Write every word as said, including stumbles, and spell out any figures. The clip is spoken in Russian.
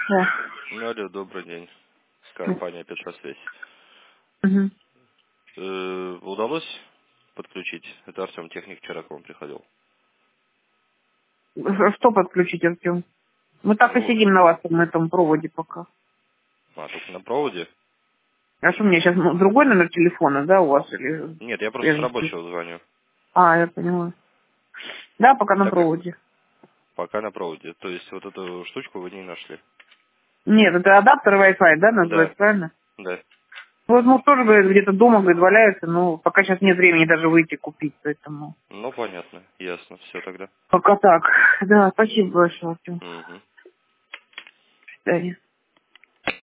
Да. Ну, алло, добрый день. Компания Петросвязь. Угу. Э, удалось подключить? Это Артем, техник, вчера к вам приходил. Что подключить, Артем? Мы так и Ну, сидим на вас на этом проводе пока. а, только на проводе? А что у меня сейчас ну, другой номер телефона, да, у вас? Или... Нет, я просто я с же- рабочего звоню. А, я поняла. Да, пока на Так, как? проводе. Пока на проводе. То есть вот эту штучку вы не нашли? Нет, это адаптер Wi-Fi, да, Да, называется, правильно? да. Вот, ну, тоже, говорит, где-то дома, говорит, валяется, но пока сейчас нет времени даже выйти купить, поэтому... Ну, понятно, ясно, все тогда. Пока так. Да, спасибо большое, Артем. Угу. До свидания.